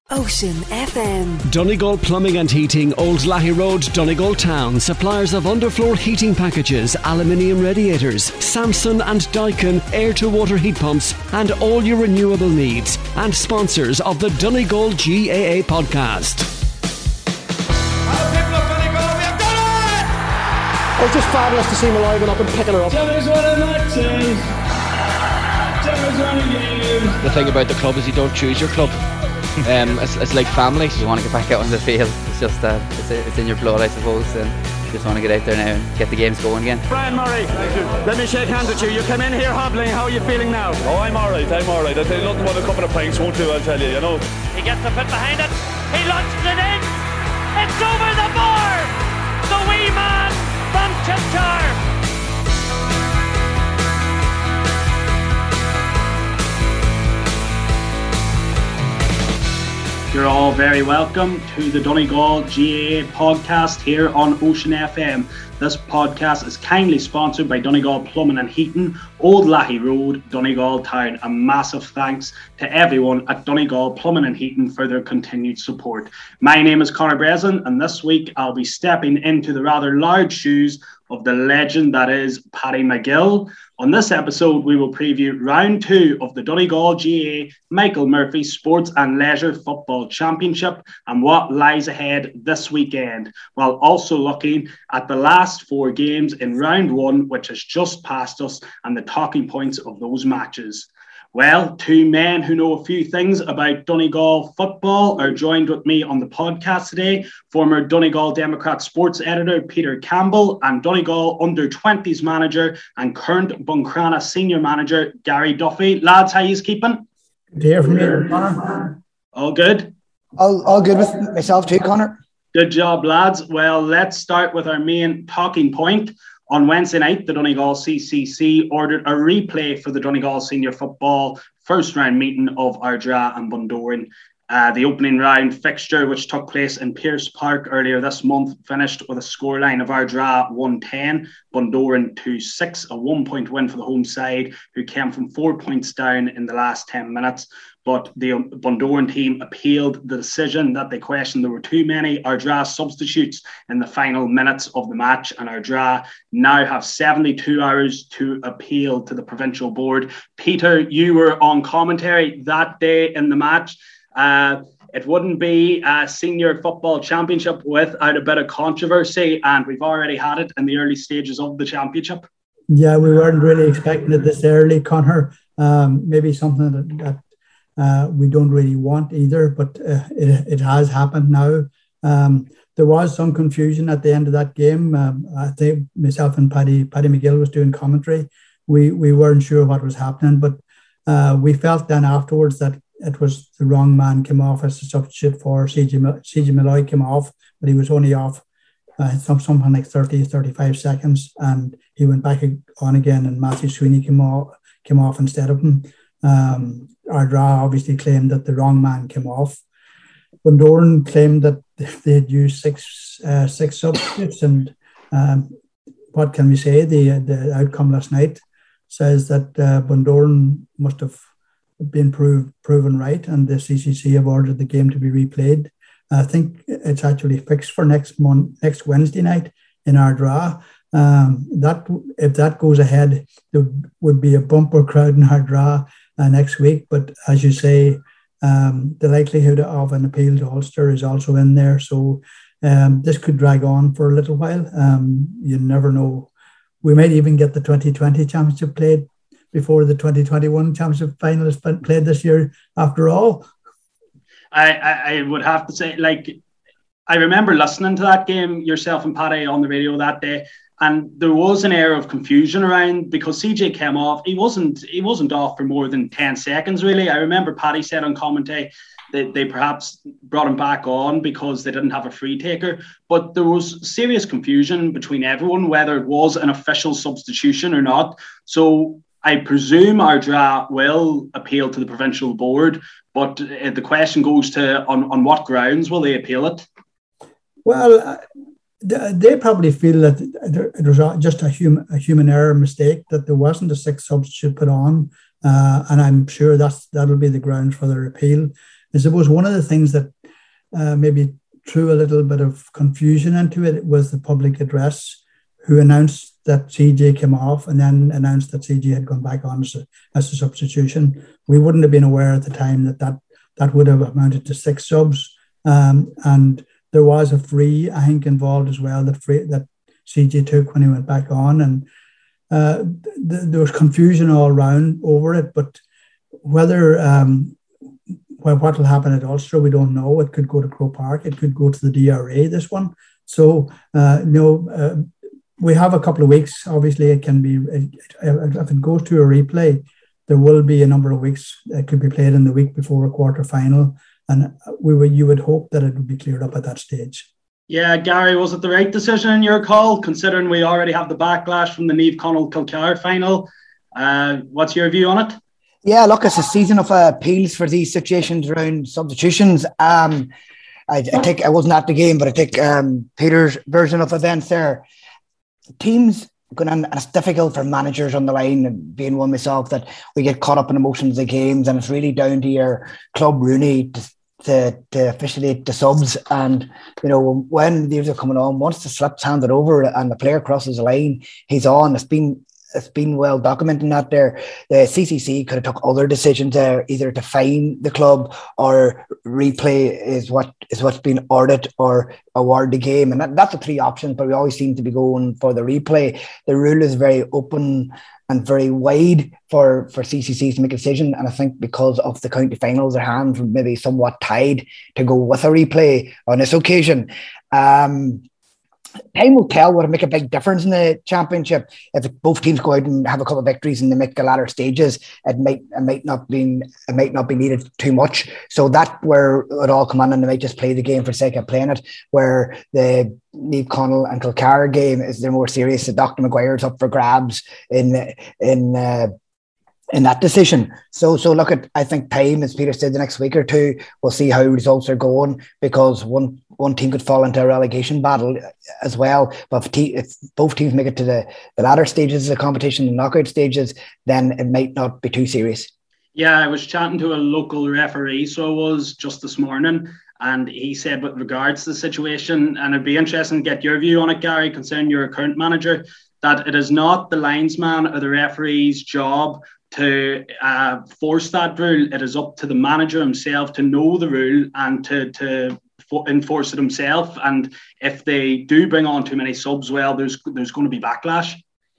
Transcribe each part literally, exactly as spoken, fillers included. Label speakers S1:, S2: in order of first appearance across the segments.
S1: Ocean F M.
S2: Donegal Plumbing and Heating, Old Lahey Road, Donegal Town. Suppliers of underfloor heating packages, aluminium radiators, Samson and Daikin air-to-water heat pumps, and all your renewable needs. And sponsors of the Donegal G A A podcast.
S3: Hello, people of Donegal, we have done it!
S4: It was just fabulous to see him alive and up and picking her up.
S5: Johnny's winning matches. Johnny's winning games.
S6: The thing about the club is you don't choose your club. Um, it's, it's like family.
S7: You want to get back out on the field. It's just uh, it's, it's in your blood, I suppose, and you just want to get out there now and get the games going again.
S8: Brian Murray, let me shake hands with you. You come in here hobbling. How are you feeling now?
S9: Oh, I'm alright. I'm alright. I tell you, nothing but a couple of pints won't do. I'll tell you. You know.
S10: He gets the foot behind it. He launches it in. It's over the bar. The wee man from Chipchar.
S11: You're all very welcome to the Donegal G A A podcast here on Ocean F M. This podcast is kindly sponsored by Donegal Plumbing and Heating, Old Lahey Road, Donegal Town. A massive thanks to everyone at Donegal Plumbing and Heating for their continued support. My name is Conor Breslin, and this week I'll be stepping into the rather large shoes of the legend that is Paddy McGill. On this episode, we will preview round two of the Donegal G A A Michael Murphy Sports and Leisure Football Championship and what lies ahead this weekend, while also looking at the last four games in round one, which has just passed us, and the talking points of those matches. Well, two men who know a few things about Donegal football are joined with me on the podcast today. Former Donegal Democrat sports editor Peter Campbell and Donegal under twenties manager and current Buncrana senior manager Gary Duffy. Lads, how yous keeping?
S12: Good to hear from you, Conor.
S11: All good?
S12: All, all good with myself too, Conor.
S11: Good job, lads. Well, let's start with our main talking point. On Wednesday night, the Donegal C C C ordered a replay for the Donegal Senior Football first round meeting of Ardra and Bundoran. Uh, the opening round fixture, which took place in Pearse Park earlier this month, finished with a scoreline of Ardra one ten, Bundoran two six, a one-point win for the home side, who came from four points down in the last ten minutes. But the Bundoran team appealed the decision that they questioned there were too many Ardra substitutes in the final minutes of the match, and Ardra now have seventy-two hours to appeal to the provincial board. Peter, you were on commentary that day in the match. Uh, it wouldn't be a senior football championship without a bit of controversy, and we've already had it in the early stages of the championship.
S12: Yeah, we weren't really expecting it this early, Conor. Um, maybe something that, that uh, we don't really want either, but uh, it, it has happened now. Um, there was some confusion at the end of that game. Um, I think myself and Paddy, Paddy McGill was doing commentary. We, we weren't sure what was happening, but uh, we felt then afterwards that it was the wrong man came off as a substitute for C J C J Malloy came off, but he was only off uh, some, something like thirty, thirty-five seconds, and he went back on again, and Matthew Sweeney came off, came off instead of him. Um, Ardra obviously claimed that the wrong man came off. Bundoran claimed that they had used six uh, six substitutes, and um, what can we say? The the outcome last night says that uh, Bundoran must have been proved proven right, and the C C C have ordered the game to be replayed. I think it's actually fixed for next month, next Wednesday night in Ardra. Um, that if that goes ahead, there would be a bumper crowd in Ardra uh, next week. But as you say, um, the likelihood of an appeal to Ulster is also in there. So um, this could drag on for a little while. Um, you never know. We might even get the twenty twenty championship played before the twenty twenty-one championship final is played this year, after all.
S11: I, I, I would have to say, like, I remember listening to that game, yourself and Paddy, on the radio that day, and there was an air of confusion around because C J came off. He wasn't he wasn't off for more than ten seconds, really. I remember Paddy said on commentary that they perhaps brought him back on because they didn't have a free taker. But there was serious confusion between everyone whether it was an official substitution or not. So I presume Ardra will appeal to the provincial board, but the question goes to on, on what grounds will they appeal it?
S12: Well, uh, they probably feel that it was just a human, a human error mistake, that there wasn't a sixth substitute put on, uh, and I'm sure that's that'll be the grounds for their appeal. I suppose one of the things that uh, maybe threw a little bit of confusion into it was the public address, who announced that C J came off and then announced that C J had gone back on as a, as a substitution. We wouldn't have been aware at the time that that, that would have amounted to six subs. Um, and there was a free, I think, involved as well, that free, that C J took when he went back on. And uh, th- there was confusion all around over it. But whether, um, well, what will happen at Ulster, we don't know. It could go to Croke Park. It could go to the D R A, this one. So, uh, you know, uh, we have a couple of weeks. Obviously, it can be, it, if it goes to a replay, there will be a number of weeks. It could be played in the week before a quarter final. And we would, you would hope that it would be cleared up at that stage.
S11: Yeah, Gary, was it the right decision in your call, considering we already have the backlash from the Niamh Conall-Kilcar final? Uh, what's your view on it?
S1: Yeah, look, it's a season of uh, appeals for these situations around substitutions. Um, I, I think I wasn't at the game, but I think um, Peter's version of events there. Teams going on, and it's difficult for managers on the line, and being one myself, that we get caught up in emotions of games, and it's really down to your club Rooney to, to, to officiate the subs. And you know, when these are coming on, once the slip's handed over and the player crosses the line, he's on. It's been it's been well documented that there. The C C C could have took other decisions there, either to fine the club or replay is what is what's been ordered, or award the game. And that, that's the three options, but we always seem to be going for the replay. The rule is very open and very wide for, for C C Cs to make a decision. And I think because of the county finals, their hands were maybe somewhat tied to go with a replay on this occasion. Um, Time will tell what will make a big difference in the championship. If both teams go out and have a couple of victories and they make the latter stages, it might it might not be it might not be needed too much. So that where it all come on, and they might just play the game for the sake of playing it. Where the Niamh Conall and Kilcar game is they're more serious. The Doctor Maguire's up for grabs in in. Uh, in that decision. So so look at, I think time, as Peter said, the next week or two, we'll see how results are going, because one one team could fall into a relegation battle as well. But if, te- if both teams make it to the, the latter stages of the competition, the knockout stages, then it might not be too serious.
S11: Yeah, I was chatting to a local referee, so I was just this morning, and he said with regards to the situation, and it'd be interesting to get your view on it, Gary, concerning you're a current manager, that it is not the linesman or the referee's job to uh, force that rule. It is up to the manager himself to know the rule and to, to for, enforce it himself. And if they do bring on too many subs, well, there's there's going to be backlash.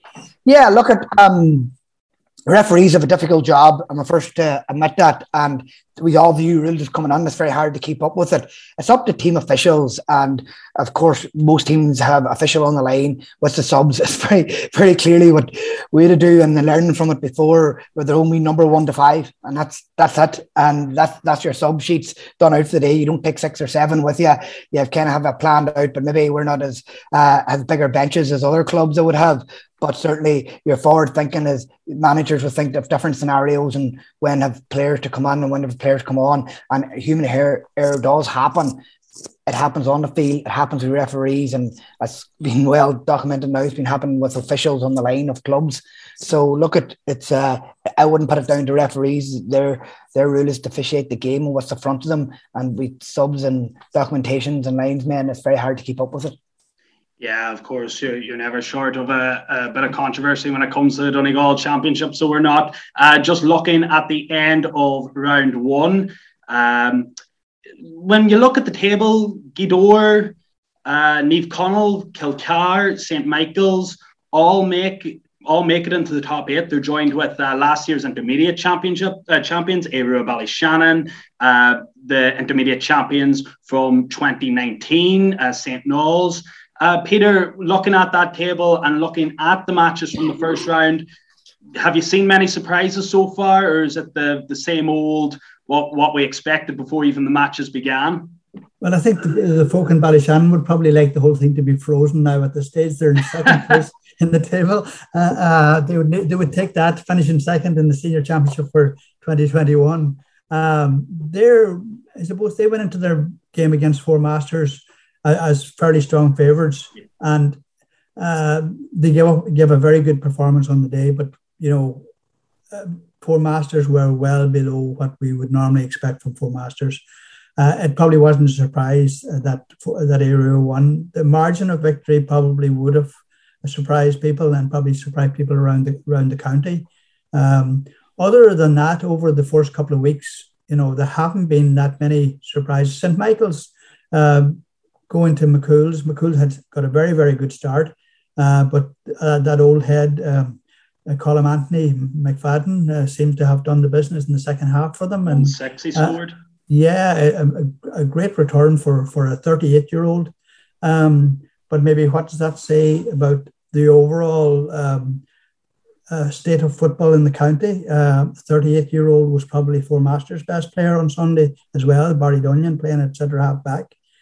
S1: Yeah, look at um, referees have a difficult job. I'm the first to admit that. And we all view rules coming on. It's very hard to keep up with it. It's up to team officials. And of course, most teams have official on the line with the subs. It's very, very clearly what we had to do, and learning from it before, where they're only number one to five. And that's that's it. And that's that's your sub sheets done out for the day. You don't pick six or seven with you. You kind of have it planned out, but maybe we're not as uh, have bigger benches as other clubs that would have. But certainly your forward thinking is managers will think of different scenarios and when have players to come on and when have players come on. And human error, error does happen. It happens on the field, it happens with referees, and it's been well documented now. It's been happening with officials on the line of clubs. So look at it's. Uh, I wouldn't put it down to referees. Their their rule is to officiate the game and what's the front of them. And with subs and documentations and linesmen, it's very hard to keep up with it.
S11: Yeah, of course, you're, you're never short of a, a bit of controversy when it comes to the Donegal Championship. So we're not uh, just looking at the end of round one. Um, when you look at the table, Gweedore, uh, Niamh Conall, Kilcar, Saint Michael's, all make all make it into the top eight. They're joined with uh, last year's intermediate championship uh, champions, Éire Ballyshannon, uh, the intermediate champions from twenty nineteen, uh, Saint Knowles. Uh, Peter, looking at that table and looking at the matches from the first round, have you seen many surprises so far, or is it the, the same old, what, what we expected before even the matches began?
S12: Well, I think the, the folk in Ballyshannon would probably like the whole thing to be frozen now at this stage. They're in second place in the table. Uh, uh, they would they would take that, finishing second in the senior championship for twenty twenty-one. Um, they're, I suppose they went into their game against Four Masters as fairly strong favourites, and uh, they gave, up, gave a very good performance on the day. But, you know, uh, Four Masters were well below what we would normally expect from Four Masters. Uh, it probably wasn't a surprise that that Aero won. The margin of victory probably would have surprised people and probably surprised people around the around the county. Um, other than that, over the first couple of weeks, you know, there haven't been that many surprises. Saint Michael's uh, going to McCool's. McCool had got a very, very good start, uh, but uh, that old head, um, uh, Colin Anthony McFadden, uh, seems to have done the business in the second half for them. And
S11: sexy scored. Uh,
S12: yeah, a, a, a great return for, for a thirty-eight-year-old. Um, but maybe what does that say about the overall um, uh, state of football in the county? Uh, thirty-eight-year-old was probably Four Masters' best player on Sunday as well. Barry Dunyan playing at centre half back.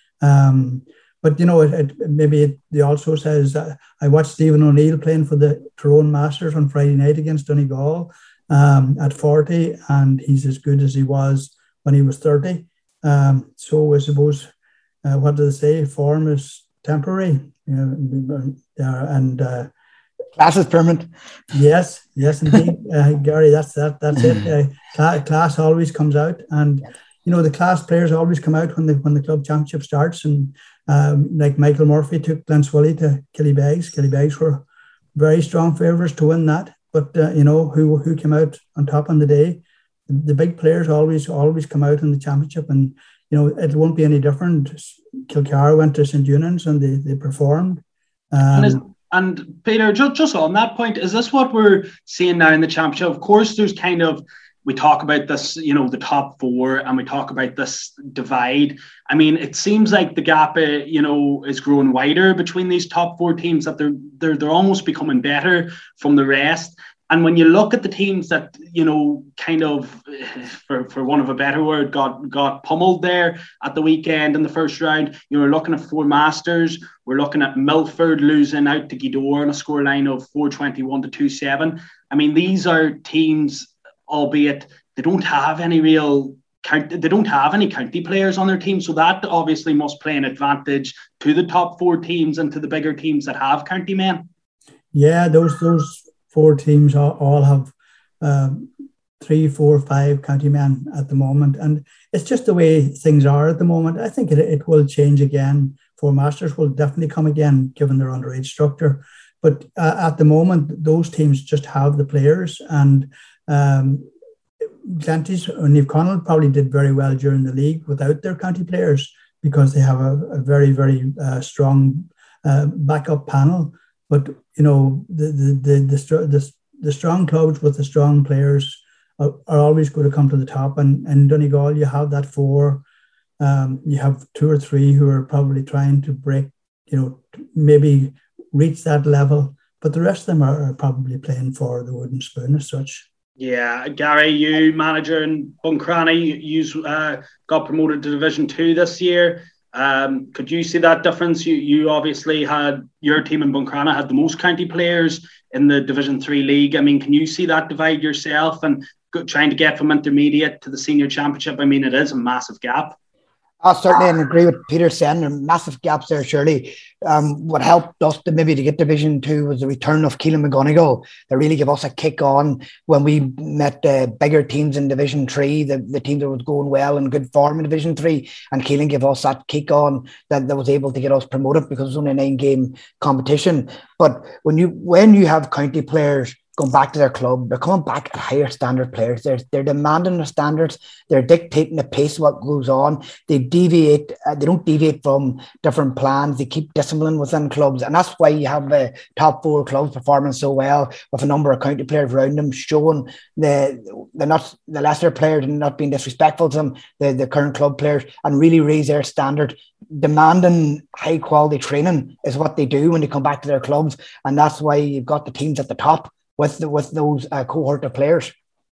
S12: Um, but you know, it, it maybe it, it also says uh, I watched Stephen O'Neill playing for the Tyrone Masters on Friday night against Donegal um, at forty, and he's as good as he was when he was thirty. Um, so I suppose uh, what do they say? Form is temporary, you know, uh, and uh,
S1: class is permanent.
S12: Yes, yes, indeed, uh, Gary. That's that. That's it. Uh, cl- class always comes out, and you know the class players always come out when the when the club championship starts. And um, like Michael Murphy took Glenswilly to Killybegs. Killybegs were very strong favourites to win that, but uh, you know who who came out on top on the day. The big players always always come out in the championship, and you know it won't be any different. Kilcar went to Saint Eunan's and they they performed. Um,
S11: and, is, and Peter, just just on that point, is this what we're seeing now in the championship? Of course, there's kind of we talk about this, you know, the top four, and we talk about this divide. I mean, it seems like the gap, uh, you know, is growing wider between these top four teams. That they're they're they're almost becoming better from the rest. And when you look at the teams that, you know, kind of, for, for one of a better word, got got pummeled there at the weekend in the first round, you were looking at Four Masters. We're looking at Milford losing out to Gweedore on a scoreline of four twenty-one to two seven. I mean, these are teams, albeit they don't have any real count, they don't have any county players on their team. So that obviously must play an advantage to the top four teams and to the bigger teams that have county men.
S12: Yeah, those those. Four teams all, all have um, three, four, five county men at the moment. And it's just the way things are at the moment. I think it, it will change again. Four Masters will definitely come again, given their underage structure. But uh, at the moment, those teams just have the players. And um, Glenties or Niamh Conaill probably did very well during the league without their county players because they have a, a very, very uh, strong uh, backup panel. But you know the the the the, the, the strong clubs with the strong players are, are always going to come to the top. And in Donegal, you have that four. Um, you have two or three who are probably trying to break, you know, maybe reach that level. But the rest of them are, are probably playing for the wooden spoon as such.
S11: Yeah, Gary, you manager in Buncrana, you, you uh, got promoted to Division Two this year. Um, could you see that difference? You you obviously had your team in Buncrana had the most county players in the Division Three league. I mean, can you see that divide yourself and go, trying to get from intermediate to the senior championship? I mean, it is a massive gap.
S1: I certainly agree with Peter saying there are massive gaps there, surely. Um, what helped us to maybe to get Division Two was the return of Keelan McGonigal. That really gave us a kick on when we met the bigger teams in Division Three, the, the team that was going well in good form in Division Three, and Keelan gave us that kick on that, that was able to get us promoted because it was only a nine-game competition. But when you when you have county players going back to their club, they're coming back at higher standard players. They're, they're demanding the standards. They're dictating the pace of what goes on. They deviate. Uh, they don't deviate from different plans. They keep discipline within clubs. And that's why you have the top four clubs performing so well with a number of county players around them, showing the, the, not, the lesser players and not being disrespectful to them, the, the current club players, and really raise their standard. Demanding high quality training is what they do when they come back to their clubs. And that's why you've got the teams at the top with the, with those uh, cohort of players.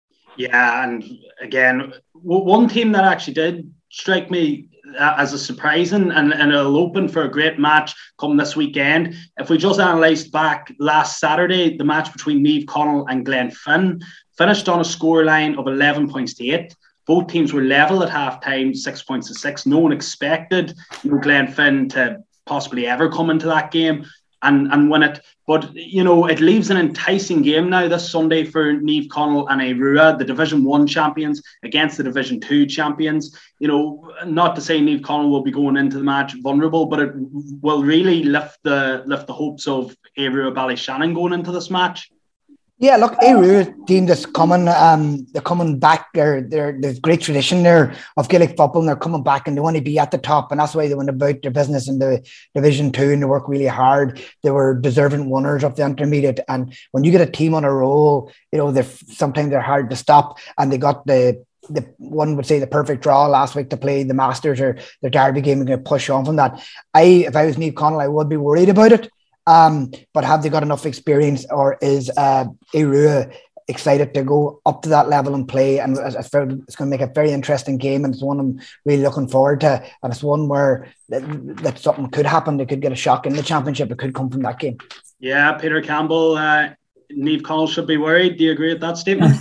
S11: Yeah, and again, w- one team that actually did strike me uh, as a surprising, and, and it'll open for a great match come this weekend. If we just analysed back last Saturday, the match between Niamh Conaill and Glenfin finished on a scoreline of eleven points to eight. Both teams were level at half-time, six points to six. No one expected, you know, Glenfin to possibly ever come into that game. and, and win it. But, you know, it leaves an enticing game now this Sunday for Niamh Conaill and Aorua, the Division One champions, against the Division Two champions. You know, not to say Niamh Conaill will be going into the match vulnerable, but it will really lift the lift the hopes of Aorua Ballyshannon going into this match.
S1: Yeah, look, Aorua team that's coming, um, they're coming back. They're, they're, there's great tradition there of Gaelic football, and they're coming back, and they want to be at the top, and that's why they went about their business in the Division Two, and they work really hard. They were deserving winners of the intermediate, and when you get a team on a roll, you know, they're sometimes they're hard to stop, and they got the the one would say the perfect draw last week to play the Masters or the Derby game and going to push on from that. I, if I was Niamh Conaill, I would be worried about it. Um, but have they got enough experience, or is uh, Aorua excited to go up to that level and play? And it's, it's going to make a very interesting game, and it's one I'm really looking forward to. And it's one where that, that something could happen. They could get a shock in the championship. It could come from that game.
S11: Yeah, Peter Campbell, uh, Niamh Conaill should be worried. Do you agree with that statement?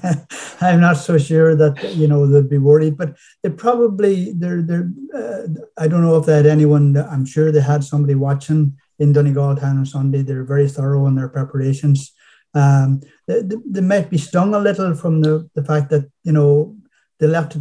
S12: I'm not so sure that, you know, they'd be worried, but they probably, they're, they're, uh, I don't know if they had anyone, I'm sure they had somebody watching in Donegal Town on Sunday. They're very thorough in their preparations. Um, they, they might be stung a little from the, the fact that, you know, they left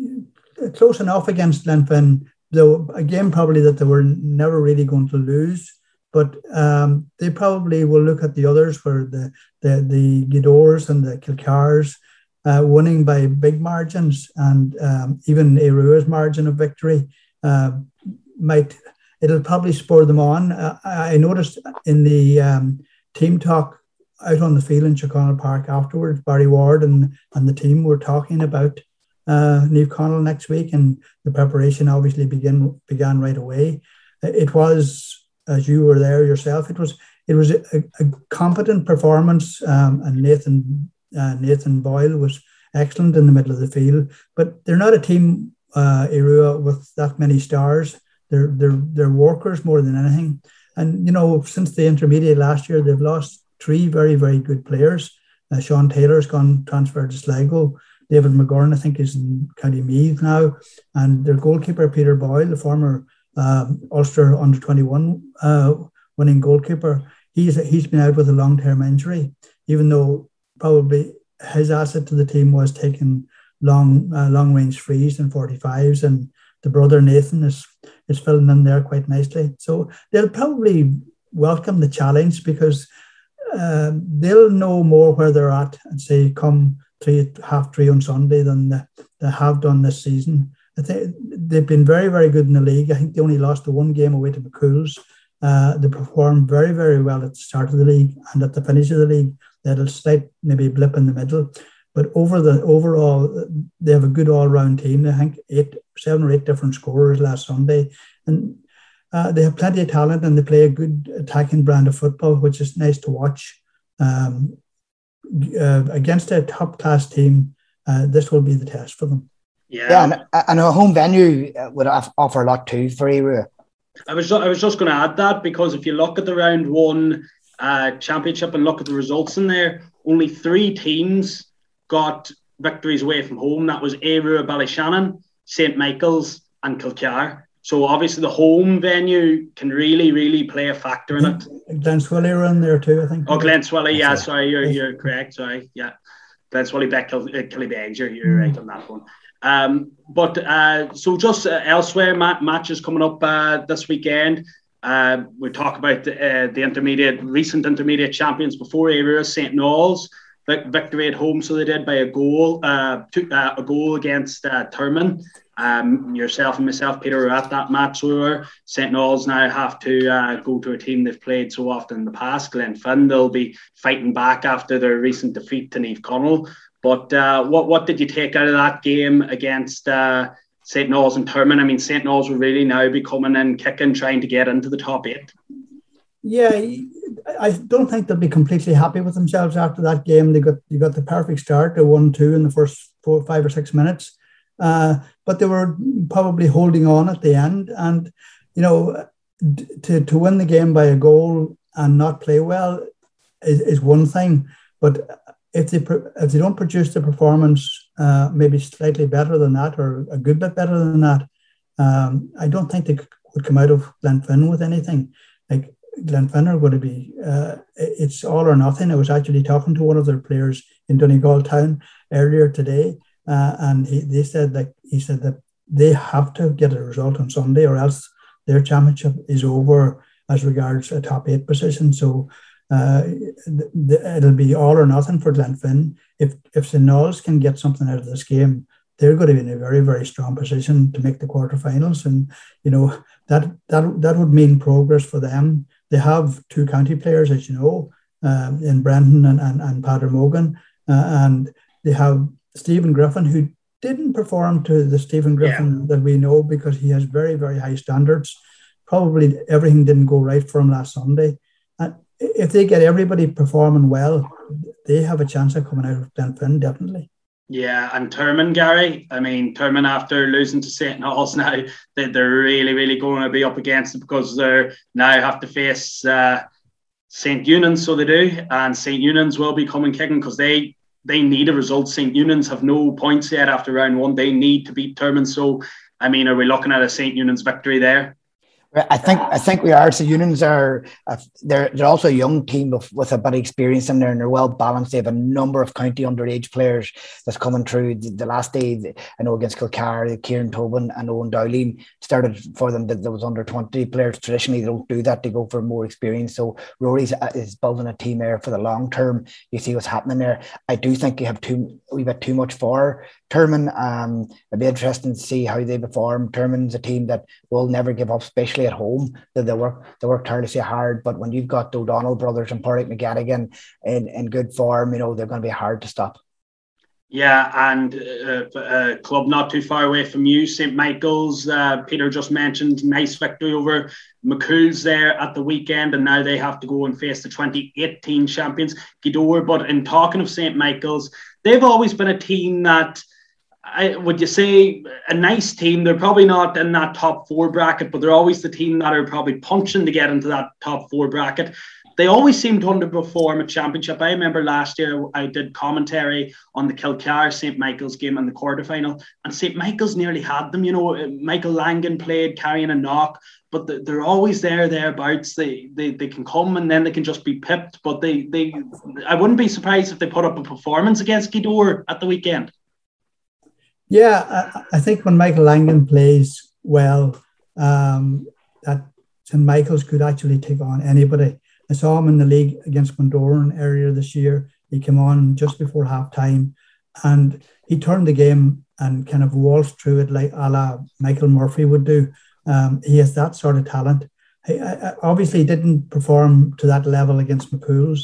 S12: it close enough against Glenfin, though a game probably that they were never really going to lose. But um, they probably will look at the others where the the, the Gidors and the Kilcars uh, winning by big margins, and um, even Aorua's margin of victory uh, might, it'll probably spur them on. Uh, I noticed in the um, team talk out on the field in Chiconnell Park afterwards, Barry Ward and, and the team were talking about uh, Niamh Conaill next week, and the preparation obviously begin, began right away. It was, as you were there yourself, it was it was a, a competent performance, um, and Nathan uh, Nathan Boyle was excellent in the middle of the field. But they're not a team, uh, Aorua, with that many stars. They're they're they're workers more than anything. And you know, since the intermediate last year, they've lost three very very good players. Uh, Sean Taylor's gone transferred to Sligo. David McGurn, I think, is in County Meath now, and their goalkeeper Peter Boyle, the former Um, Ulster under twenty-one uh, winning goalkeeper, he's he's been out with a long-term injury, even though probably his asset to the team was taking long uh, long-range frees and forty-fives, and the brother Nathan is is filling in there quite nicely. So they'll probably welcome the challenge, because uh, they'll know more where they're at and say come three half three on Sunday than they, they have done this season. I think they've been very, very good in the league. I think they only lost the one game away to McCool's. Uh, they performed very, very well at the start of the league, and at the finish of the league, they had a slight maybe blip in the middle. But over the overall, they have a good all-round team. I think eight, seven or eight different scorers last Sunday, and uh, they have plenty of talent, and they play a good attacking brand of football, which is nice to watch. Um, uh, against a top-class team, uh, this will be the test for them.
S11: Yeah,
S1: yeah, and, and a home venue would offer a lot too for Aorua.
S11: I was I was just going to add that, because if you look at the round one uh, championship and look at the results in there, only three teams got victories away from home. That was Aorua Ballyshannon, Saint Michael's, and Kilcar. So obviously the home venue can really, really play a factor in it.
S12: Glenswilly are in there too, I think.
S11: Oh, Glenswilly, yeah, sorry, you're you're correct. Sorry, yeah, Glenswilly, Beck, Killybegs, you're, you're right on that one. Um, but uh, so just uh, elsewhere, mat- matches coming up uh, this weekend. Uh, we talk about the, uh, the intermediate, recent intermediate champions before Aorua, Saint Knowles, vic- victory at home. So they did by a goal, uh, to, uh, a goal against uh, Turman. Um, yourself and myself, Peter, were at that match. So we were. Saint Knowles now have to uh, go to a team they've played so often in the past, Glenfin. They'll be fighting back after their recent defeat to Niamh Conaill. But uh, what what did you take out of that game against uh, Saint Knowles and Turman? I mean, Saint Knowles will really now be coming in, kicking, trying to get into the top eight.
S12: Yeah, I don't think they'll be completely happy with themselves after that game. They got you got the perfect start. They won two in the first four, five or six minutes, uh, but they were probably holding on at the end. And you know, to to win the game by a goal and not play well is, is one thing, but if they if they don't produce the performance uh, maybe slightly better than that, or a good bit better than that, um, I don't think they would come out of Glenfin with anything. Like Glenfin are going to be, uh, it's all or nothing. I was actually talking to one of their players in Donegal Town earlier today, uh, and he, they said that he said that they have to get a result on Sunday, or else their championship is over as regards a top eight position. So uh, th- th- it'll be all or nothing for Glenfin. If if Saint Knowles can get something out of this game, they're going to be in a very, very strong position to make the quarterfinals, and you know that that that would mean progress for them. They have two county players, as you know, um, in Brendan and and, and Padraig Morgan, uh, and they have Stephen Griffin, who didn't perform to the Stephen Griffin yeah. that we know, because he has very, very high standards. Probably everything didn't go right for him last Sunday, and if they get everybody performing well, they have a chance of coming out of Glenfin, definitely.
S11: Yeah, and Termon, Gary, I mean, Termon, after losing to Saint Knowles now, they, they're really, really going to be up against it, because they now have to face uh, Saint Eunan's, so they do, and Saint Eunan's will be coming kicking, because they, they need a result. Saint Eunan's have no points yet after round one. They need to beat Termon. So, I mean, are we looking at a Saint Eunan's victory there?
S1: I think I think we are. So Eunan's are uh, they're they're also a young team with, with a bit of experience in there, and they're well balanced. They have a number of county underage players that's coming through. The, the last day, I know against Kilcar, Kieran Tobin and Owen Dowling started for them. That there was under twenty players. Traditionally, they don't do that. They go for more experience. So Rory's is building a team there for the long term. You see what's happening there. I do think you have too we've got too much for Termon. Um, it'd be interesting to see how they perform. Termon's a team that will never give up, especially at home. That they work they work tirelessly hard, but when you've got the O'Donnell brothers and Pádraig McGettigan in, in good form, you know they're going to be hard to stop.
S11: Yeah, and uh, a club not too far away from you, Saint Michael's, uh, Peter just mentioned, nice victory over McCool's there at the weekend, and now they have to go and face the twenty eighteen champions, Gweedore. But in talking of Saint Michael's, they've always been a team that, I, would you say, a nice team. They're probably not in that top four bracket, but they're always the team that are probably punching to get into that top four bracket. They always seem to underperform at championship. I remember last year I did commentary on the Kilcar Saint Michael's game in the quarterfinal, and Saint Michael's nearly had them. You know, Michael Langan played carrying a knock, but they're always there, thereabouts. They, they they can come and then they can just be pipped. But they they I wouldn't be surprised if they put up a performance against Gweedore at the weekend.
S12: Yeah, I, I think when Michael Langan plays well, um, that Saint Michael's could actually take on anybody. I saw him in the league against Bundoran earlier this year. He came on just before half time, and he turned the game and kind of waltzed through it like a la Michael Murphy would do. Um, he has that sort of talent. He I, obviously didn't perform to that level against McCool's,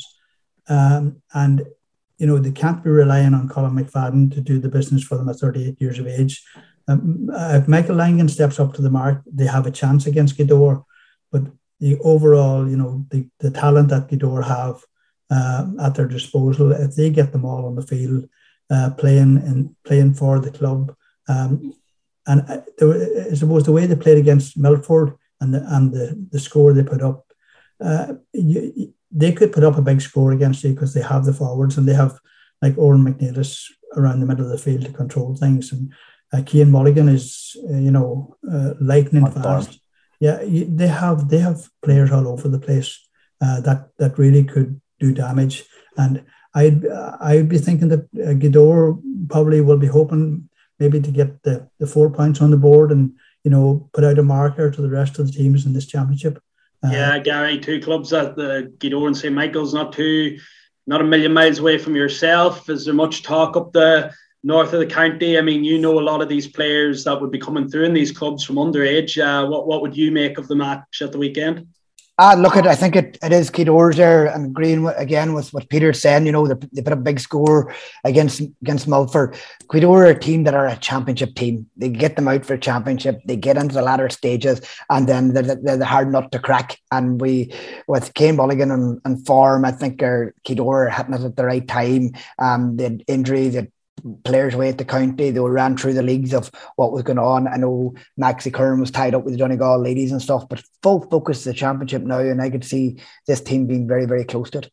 S12: um, and you know, they can't be relying on Colin McFadden to do the business for them at thirty-eight years of age. Um, if Michael Langan steps up to the mark, they have a chance against Gweedore. But the overall, you know, the, the talent that Gweedore have um, at their disposal, if they get them all on the field, uh, playing and playing for the club, um, and I, I suppose the way they played against Milford and the and the, the score they put up, uh, you, they could put up a big score against you because they have the forwards and they have like Oren McNeilis around the middle of the field to control things. And uh, Cian Mulligan is, uh, you know, uh, lightning Not fast. Far. Yeah, you, they have they have players all over the place uh, that that really could do damage. And I'd uh, I'd be thinking that uh, Gweedore probably will be hoping maybe to get the, the four points on the board and, you know, put out a marker to the rest of the teams in this championship. Uh,
S11: yeah, Gary, two clubs at the Gweedore and Saint Michael's, not too, not a million miles away from yourself. Is there much talk up the north of the county? I mean, you know a lot of these players that would be coming through in these clubs from underage. Uh, what what would you make of the match at the weekend?
S1: Ah, look at I think it, it is Gweedore's there, and agreeing with, again with what Peter's saying. You know, they, they put a big score against against Milford. Gweedore are a team that are a championship team. They get them out for a championship. They get into the latter stages, and then they're, they're the hard nut to crack. And we, with Cian Mulligan and, and form, I think are Gweedore are hitting it at the right time. Um, the injury that. Players away at the county, they ran through the leagues of what was going on. I know Maxie Curran was tied up with the Donegal ladies and stuff, but full focus the championship now, and I could see this team being very, very close to it.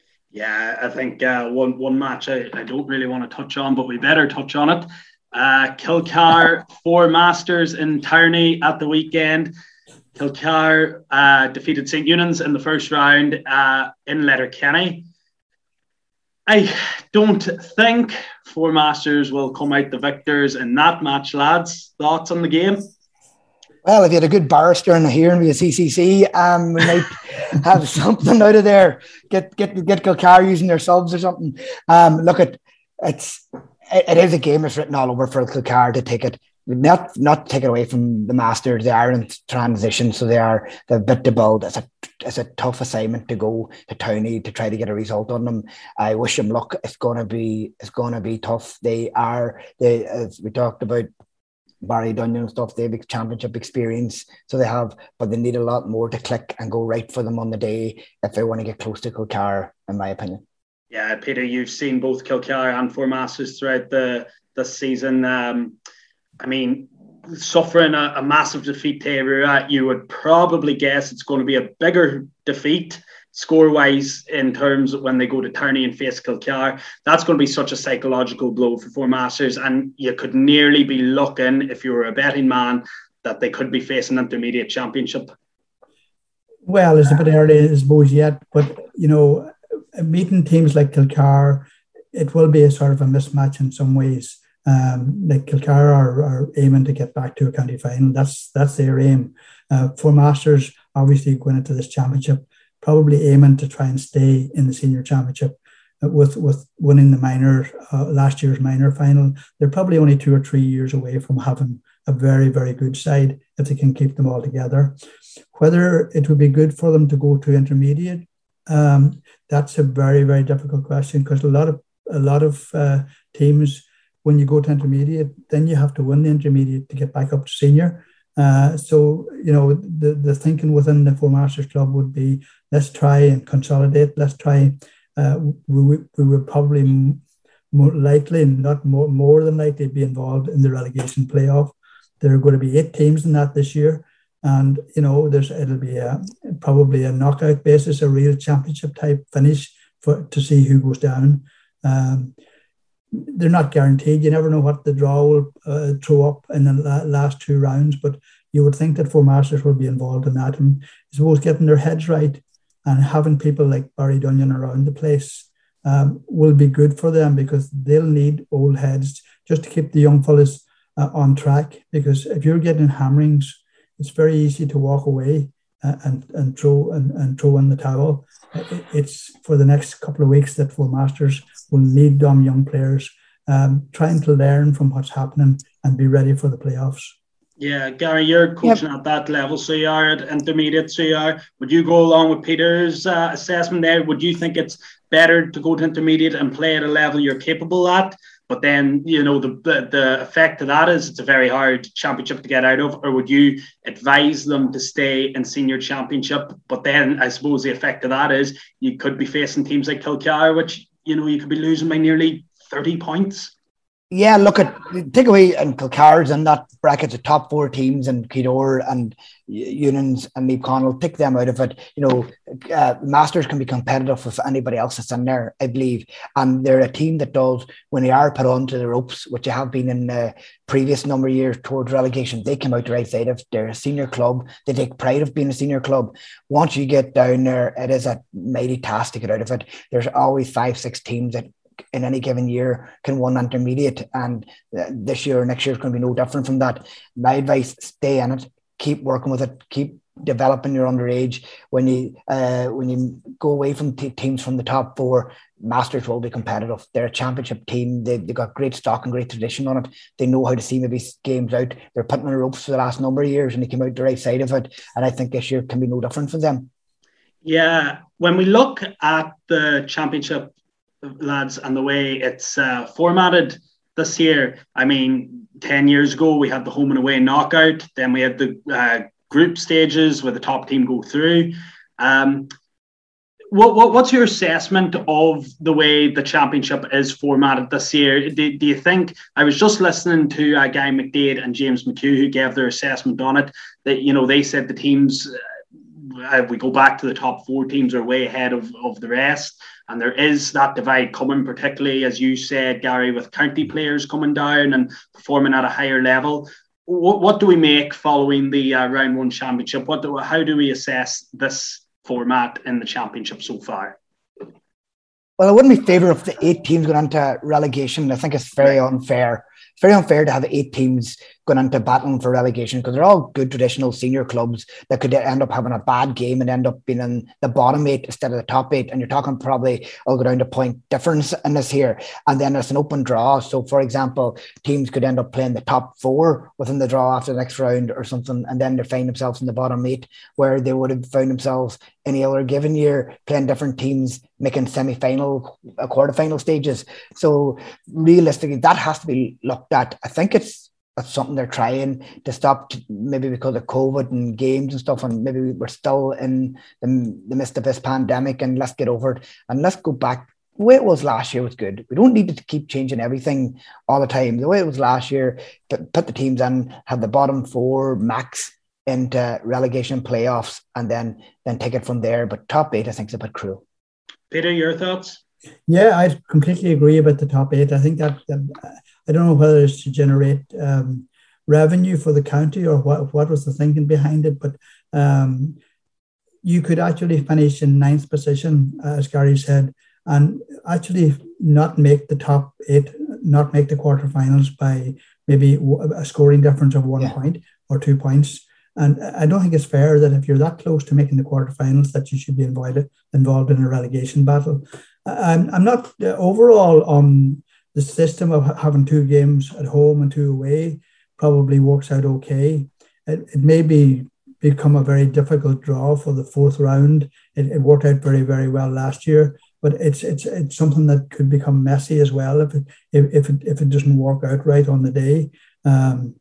S11: Yeah, I think uh, one one match I, I don't really want to touch on, but we better touch on it. Uh, Kilcar Four Masters in Tourney at the weekend. Kilcar uh, defeated Saint Eunan's in the first round uh, in Letterkenny. I don't think Four Masters will come out the victors in that match, lads. Thoughts on the game?
S1: Well, if you had a good barrister in the hearing with a C C C, um, we might have something out of there. Get get get Kilcar using their subs or something. Um, look at it's it, it is a game that's written all over for Kilcar to take it. Not not take it away from the Masters. They are in transition, so they are they're a bit to build. It's a it's a tough assignment to go to Towney to try to get a result on them. I wish them luck. It's gonna be it's gonna be tough. They are they as we talked about Ballydunion and stuff. They have big championship experience, so they have, but they need a lot more to click and go right for them on the day if they want to get close to Kilcar, in my opinion.
S11: Yeah, Peter, you've seen both Kilcar and Four Masters throughout the the season. Um, I mean, suffering a, a massive defeat to Aurora, you would probably guess it's going to be a bigger defeat score-wise in terms of when they go to Tourney and face Kilcar. That's going to be such a psychological blow for Four Masters, and you could nearly be looking, if you were a betting man, that they could be facing intermediate championship.
S12: Well, it's a bit early, I suppose, yet, but, you know, meeting teams like Kilcar, it will be a sort of a mismatch in some ways. Um, like Kilcar are, are aiming to get back to a county final. That's that's their aim. Uh, Four Masters, obviously, going into this championship, probably aiming to try and stay in the senior championship uh, with with winning the minor uh, last year's minor final. They're probably only two or three years away from having a very very good side if they can keep them all together. Whether it would be good for them to go to intermediate, um, that's a very very difficult question, because a lot of a lot of uh, teams, when you go to intermediate, then you have to win the intermediate to get back up to senior. Uh, so, you know, the, the thinking within the Four Masters Club would be, let's try and consolidate. Let's try, uh, we, we would probably more likely, not more, more than likely, be involved in the relegation playoff. There are going to be eight teams in that this year. And, you know, there's it'll be a, probably a knockout basis, a real championship type finish for to see who goes down. Um, They're not guaranteed. You never know what the draw will uh, throw up in the la- last two rounds, but you would think that Four Masters will be involved in that. And I suppose getting their heads right and having people like Ballydunion around the place um, will be good for them, because they'll need old heads just to keep the young fellas uh, on track. Because if you're getting hammerings, it's very easy to walk away uh, and and throw and, and throw in the towel. It, it's for the next couple of weeks that Four Masters will need them young players um, trying to learn from what's happening and be ready for the playoffs.
S11: Yeah, Gary, you're coaching yep. at that level, so you are at intermediate, so you are. Would you go along with Peter's uh, assessment there? Would you think it's better to go to intermediate and play at a level you're capable at? But then, you know, the, the the effect of that is it's a very hard championship to get out of. Or would you advise them to stay in senior championship? But then I suppose the effect of that is you could be facing teams like Kilcar, which, you know, you could be losing by nearly thirty points.
S1: Yeah, look at take away and Kilcar's and that bracket, the top four teams, and Kildare and Eunan's and Meath Connell, pick them out of it. You know, uh, Masters can be competitive with anybody else that's in there, I believe. And they're a team that does, when they are put onto the ropes, which they have been in the previous number of years towards relegation, they come out the right side of. They're a senior club. They take pride of being a senior club. Once you get down there, it is a mighty task to get out of it. There's always five, six teams that in any given year can win intermediate, and this year or next year is going to be no different from that. My advice, stay in it, keep working with it, keep developing your underage. When you uh, when you go away from t- teams from the top four, Masters will be competitive. They're a championship team. They, they've got great stock and great tradition on it. They know how to see maybe games out. They're putting on the ropes for the last number of years, and they came out the right side of it, and I think this year can be no different for them.
S11: Yeah, when we look at the championship, lads, and the way it's uh, formatted this year, I mean, ten years ago we had the home and away knockout, then we had the uh, group stages where the top team go through. Um, what, what what's your assessment of the way the championship is formatted this year? Do, do you think, I was just listening to uh, Guy McDade and James McHugh who gave their assessment on it, that, you know, they said the teams, uh, we go back to the top four teams are way ahead of, of the rest. And there is that divide coming, particularly, as you said, Gary, with county players coming down and performing at a higher level. what, what do we make following the uh, round one championship? What do, how do we assess this format in the championship so far?
S1: Well, I wouldn't be favour of the eight teams going into relegation. I think it's very unfair. It's very unfair to have eight teams going into battling for relegation because they're all good traditional senior clubs that could end up having a bad game and end up being in the bottom eight instead of the top eight. And you're talking probably all go down to point difference in this here. And then it's an open draw. So, for example, teams could end up playing the top four within the draw after the next round or something. And then they find themselves in the bottom eight where they would have found themselves any other given year playing different teams, making semi-final, uh, quarter-final stages. So realistically, that has to be looked at. I think it's That's something they're trying to stop, maybe because of COVID and games and stuff, and maybe we're still in the, the midst of this pandemic, and let's get over it and let's go back. The way it was last year was good. We don't need to keep changing everything all the time. The way it was last year, put, put the teams in, have the bottom four max into relegation playoffs, and then then take it from there. But top eight, I think, is a bit cruel.
S11: Peter, your thoughts?
S12: Yeah, I completely agree about the top eight. I think that, that I don't know whether it's to generate um, revenue for the county or what, what was the thinking behind it, but um, you could actually finish in ninth position, as Gary said, and actually not make the top eight, not make the quarterfinals by maybe a scoring difference of one yeah. point or two points. And I don't think it's fair that if you're that close to making the quarterfinals that you should be invited, involved in a relegation battle. I'm, I'm not uh, overall on the system of having two games at home and two away probably works out okay. It, it may be become a very difficult draw for the fourth round. It, it worked out very, very well last year, but it's it's it's something that could become messy as well if it if, if it if it doesn't work out right on the day. Um,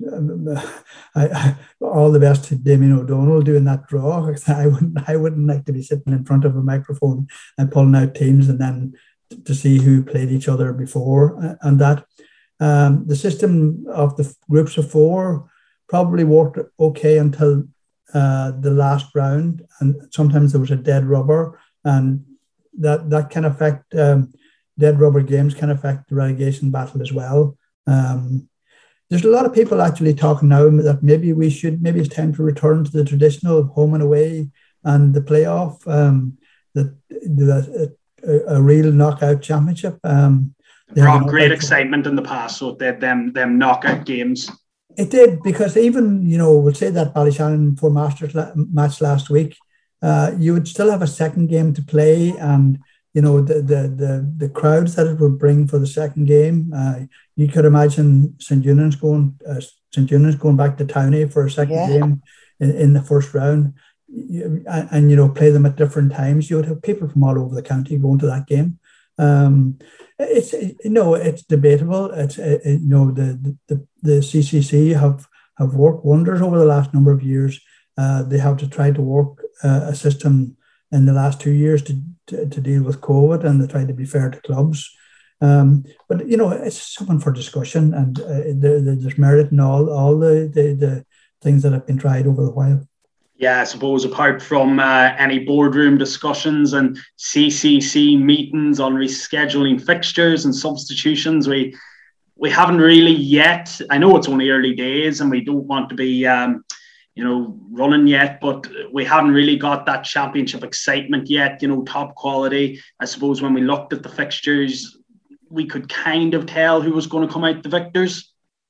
S12: I, I, all the best to Damien O'Donnell doing that draw. I wouldn't I wouldn't like to be sitting in front of a microphone and pulling out teams and then t- to see who played each other before and that. Um, the system of the groups of four probably worked okay until uh, the last round, and sometimes there was a dead rubber, and that that can affect um, dead rubber games can affect the relegation battle as well. Um, There's a lot of people actually talking now that maybe we should, maybe it's time to return to the traditional home and away and the playoff, um, that the, a, a real knockout championship. Um,
S11: it brought great excitement in the past, so they them them knockout games.
S12: It did, because even, you know, we'll say that Ballyshannon four Masters la- match last week, uh, you would still have a second game to play, and you know, the, the the the crowds that it would bring for the second game. Uh, you could imagine Saint Eunan's going uh, Saint Eunan's going back to Towney for a second yeah. game in, in the first round, you, and, and you know, play them at different times. You would have people from all over the county going to that game. Um, it's you know it's debatable. It's it, you know the, the the C C C have have worked wonders over the last number of years. Uh, they have to try to work uh, a system in the last two years to, to, to deal with COVID, and they try to be fair to clubs. Um, but, you know, it's something for discussion, and uh, there, there's merit in all, all the, the, the things that have been tried over the while.
S11: Yeah, I suppose apart from uh, any boardroom discussions and C C C meetings on rescheduling fixtures and substitutions, we we haven't really yet. I know it's only early days and we don't want to be... Um, you know, running yet, but we haven't really got that championship excitement yet, you know, top quality. I suppose when we looked at the fixtures, we could kind of tell who was going to come out the victors.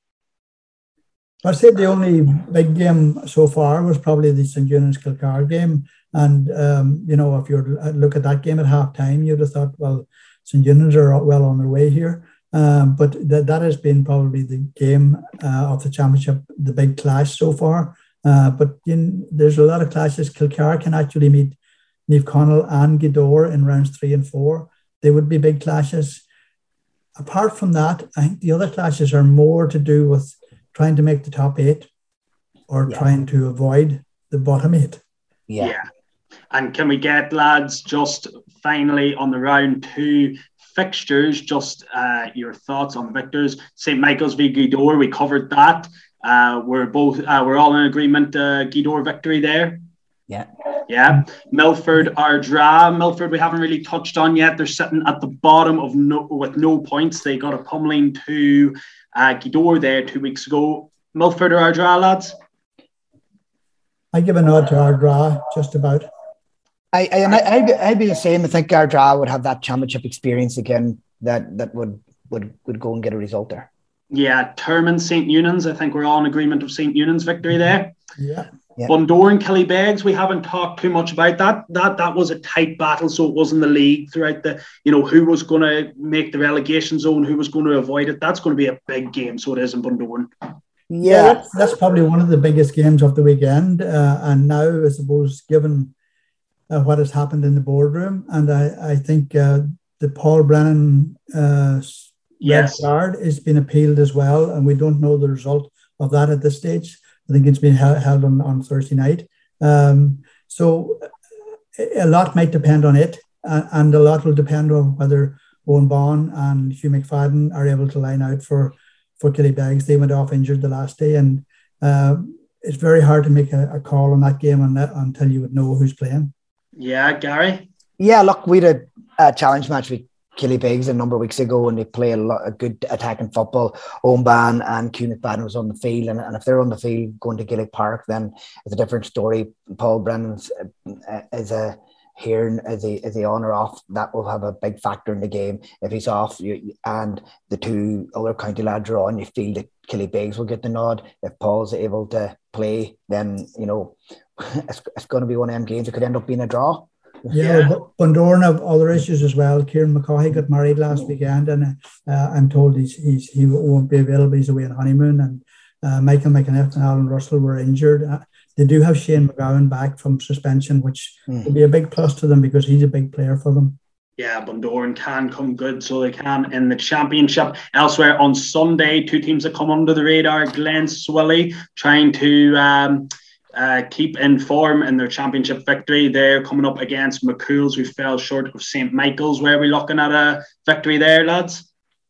S12: I'd say the only big game so far was probably the Saint Eunan's Kilcar game. And, um, you know, if you look at that game at half time, you'd have thought, well, Saint Eunan's are well on their way here. Um, but th- that has been probably the game uh, of the championship, the big clash so far. Uh, but you know, there's a lot of clashes. Kilcar can actually meet Niamh Conaill and Gweedore in rounds three and four. They would be big clashes. Apart from that, I think the other clashes are more to do with trying to make the top eight or yeah. trying to avoid the bottom eight.
S11: Yeah. yeah. And can we get, lads, just finally on the round two fixtures, just uh, your thoughts on the victors? Saint Michael's v Gweedore, we covered that. Uh, we're both, uh, we're all in agreement, uh, Gweedore victory there.
S1: Yeah.
S11: Yeah. Milford Ardra. Milford, we haven't really touched on yet. They're sitting at the bottom of no, with no points. They got a pummeling to uh, Gweedore there two weeks ago. Milford or Ardra, lads?
S12: I give a nod to Ardra, just about.
S1: I, I, and I, I'd, be, I'd be the same. I think Ardra would have that championship experience again that, that would, would, would go and get a result there.
S11: Yeah, Termon, Saint Eunan's. I think we're all in agreement of Saint Eunan's victory there.
S12: Yeah.
S1: Yeah.
S11: Bundoran, Killybegs, we haven't talked too much about that. That that was a tight battle, so it was in the league throughout the, you know, who was going to make the relegation zone, who was going to avoid it. That's going to be a big game, so it is in Bundoran.
S12: Yeah,
S1: yeah
S12: that's, that's probably one of the biggest games of the weekend. Uh, and now, I suppose, given uh, what has happened in the boardroom, and I, I think uh, the Paul Brennan uh,
S11: yes.
S12: red card is being appealed as well, and we don't know the result of that at this stage. I think it's been held on, on Thursday night. Um, so a lot might depend on it, uh, and a lot will depend on whether Owen Bond and Hugh McFadden are able to line out for, for Killybegs. They went off injured the last day, and uh, it's very hard to make a, a call on that game on that, until you would know who's playing.
S11: Yeah, Gary?
S1: Yeah, look, we had a, a challenge match with Killybegs a number of weeks ago, and they play a lot of good attacking football. Oban and Hugh McFadden was on the field, and, and if they're on the field going to Gaelic Park, then it's a different story. Paul Brennan's uh, is a here is he is he on or off? That will have a big factor in the game. If he's off, you, and the two other county lads are on, you feel that Killybegs will get the nod. If Paul's able to play, then you know it's, it's going to be one of them games. It could end up being a draw.
S12: Yeah, yeah. But Bundoran have other issues as well. Kieran McCaughey got married last weekend, and uh, I'm told he's, he's he won't be available. He's away on honeymoon, and uh, Michael McAniff and Alan Russell were injured. Uh, they do have Shane McGowan back from suspension, which mm. will be a big plus to them because he's a big player for them.
S11: Yeah, Bundoran can come good, so they can in the championship. Elsewhere on Sunday, two teams that come under the radar: Glen Swilly trying to Um, Uh, keep in form in their championship victory. They're coming up against McCool's, who fell short of Saint Michael's. Where are we looking at a victory there, lads?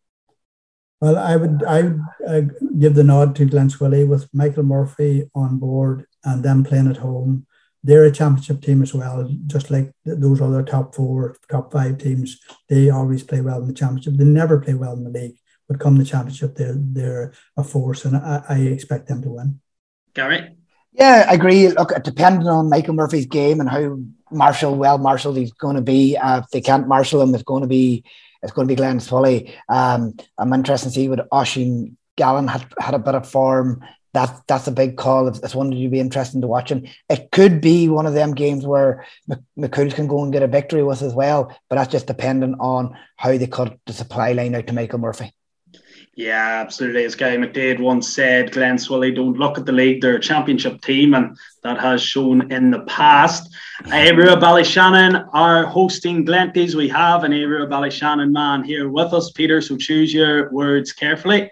S12: Well, I would I would uh, give the nod to Glen Swilly with Michael Murphy on board and them playing at home. They're a championship team as well, just like those other top four, top five teams. They always play well in the championship. They never play well in the league, but come the championship, they're, they're a force, and I, I expect them to win.
S11: Gary?
S1: Yeah, I agree. Look, depending on Michael Murphy's game and how Marshall, well Marshall he's going to be, uh, if they can't marshal him, it's going to be it's going to be Glen Swilly. Um, I'm interested to see what Oisin Gallen had had a bit of form. That that's a big call. It's one that you'd be interested to watching. It could be one of them games where McCool can go and get a victory with as well, but that's just dependent on how they cut the supply line out to Michael Murphy.
S11: Yeah, absolutely. As Gary McDade once said, Glen Swilly don't look at the league, they're a championship team, and that has shown in the past. Airua Ballyshannon are hosting Glenties. We have an Airua Ballyshannon man here with us, Peter, so choose your words carefully.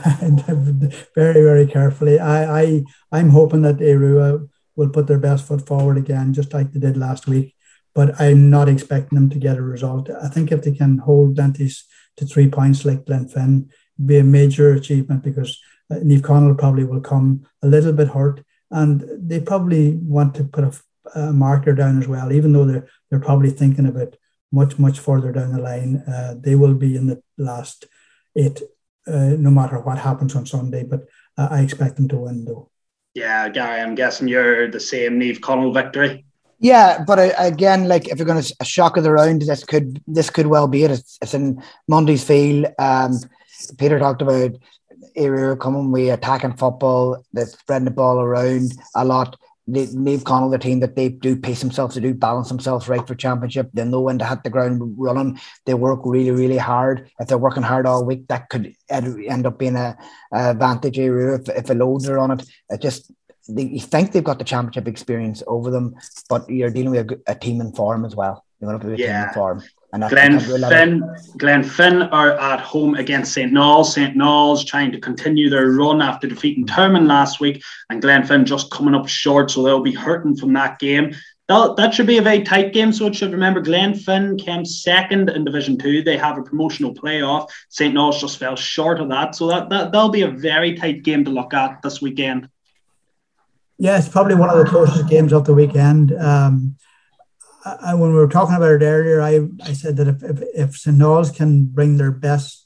S12: very, very carefully. I, I, I'm hoping that Airua will put their best foot forward again, just like they did last week, but I'm not expecting them to get a result. I think if they can hold Glenties to three points like Glenfin, be a major achievement, because uh, Niamh Connell probably will come a little bit hurt, and they probably want to put a, a marker down as well, even though they're they're probably thinking of it much much further down the line. Uh, they will be in the last eight, uh, no matter what happens on Sunday. But uh, I expect them to win, though.
S11: Yeah, Gary, I'm guessing you're the same. Niamh Connell victory.
S1: Yeah, but uh, again, like if you're going to a shock of the round, this could this could well be it. It's, it's in Monday's field. Um, Peter talked about Airua coming with attacking football, that's spreading the ball around a lot. Niamh Connell, the team that they do pace themselves, they do balance themselves right for championship. They know when to hit the ground running. They work really, really hard. If they're working hard all week, that could end up being a, a advantage Airua if, if the loads are on it. It just they, you think they've got the championship experience over them, but you're dealing with a, a team in form as well. You're going to be a
S11: yeah.
S1: team in form. And
S11: Glenfin, Glenfin are at home against Saint Knowles. Saint Knowles trying to continue their run after defeating Termon last week, and Glenfin just coming up short, so they'll be hurting from that game. That, that should be a very tight game, so it should remember Glenfin came second in Division two. They have a promotional playoff. Saint Knowles just fell short of that, so that, that, that'll be a very tight game to look at this weekend.
S12: Yeah, it's probably one of the closest games of the weekend. Um, I, when we were talking about it earlier, I, I said that if, if, if Saint Knowles can bring their best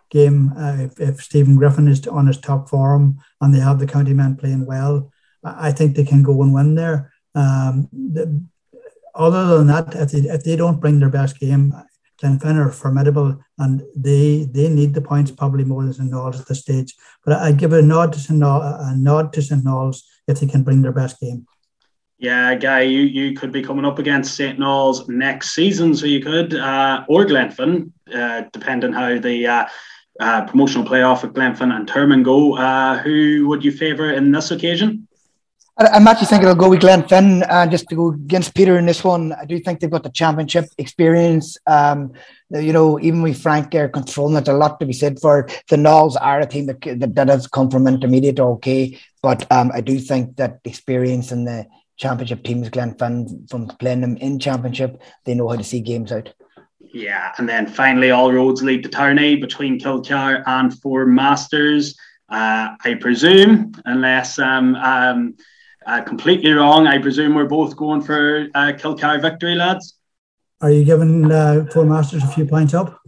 S12: game, uh, if, if Stephen Griffin is on his top form and they have the county men playing well, I think they can go and win there. Um, the, other than that, if they, if they don't bring their best game, Glenfin are formidable and they they need the points probably more than Saint Knowles at this stage. But I'd give a nod to Saint Knowles, a nod to Saint Knowles if they can bring their best game.
S11: Yeah, Guy, you, you could be coming up against Saint Knowles next season, so you could, uh, or Glenfin, uh, depending how the uh, uh, promotional playoff with Glenfin and Termon go. Uh, who would you favour in this occasion?
S1: I'm actually thinking I'll go with Glenfin uh, just to go against Peter in this one. I do think they've got the championship experience. Um, you know, even with Frank are controlling it, a lot to be said for the Knowles are a team that, that, that has come from intermediate to okay. But um, I do think that experience in the championship teams, Glenfin, from playing them in championship, they know how to see games out.
S11: Yeah, and then finally all roads lead to Tourney between Kilcar and Four Masters. Uh, I presume, unless um um Uh, completely wrong, I presume we're both going for uh, Kilcar victory, lads.
S12: Are you giving uh, Four Masters a few points up?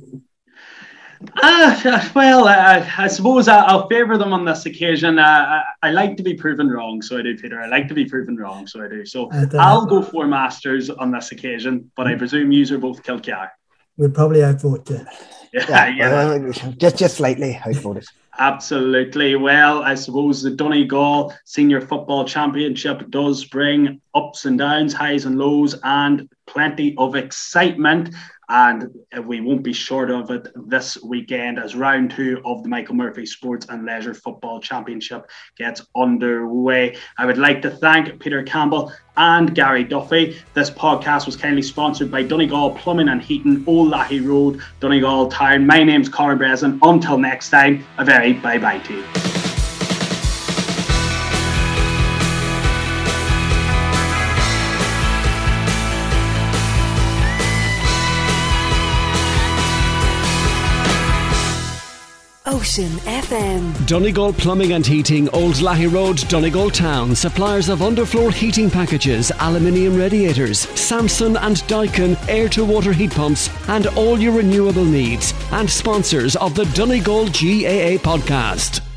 S11: Uh, well, uh, I suppose I'll favour them on this occasion. Uh, I, I like to be proven wrong, so I do, Peter. I like to be proven wrong, so I do. So uh, I'll go Four Masters on this occasion, but I presume you are both Kilcar.
S12: We'll probably outvote you.
S11: Yeah, yeah.
S1: yeah. Just, just slightly outvoted.
S11: Absolutely. Well, I suppose the Donegal Senior Football Championship does bring ups and downs, highs and lows, and plenty of excitement. And we won't be short of it this weekend as round two of the Michael Murphy Sports and Leisure Football Championship gets underway. I would like to thank Peter Campbell and Gary Duffy. This podcast was kindly sponsored by Donegal Plumbing and Heating, Old Lahey Road, Donegal Town. My name's Conor Breslin. Until next time, a very bye-bye to you.
S13: Ocean F M.
S2: Donegal Plumbing and Heating, Old Lahey Road, Donegal Town. Suppliers of underfloor heating packages, aluminium radiators, Samson and Daikin air-to-water heat pumps, and all your renewable needs. And sponsors of the Donegal G A A podcast.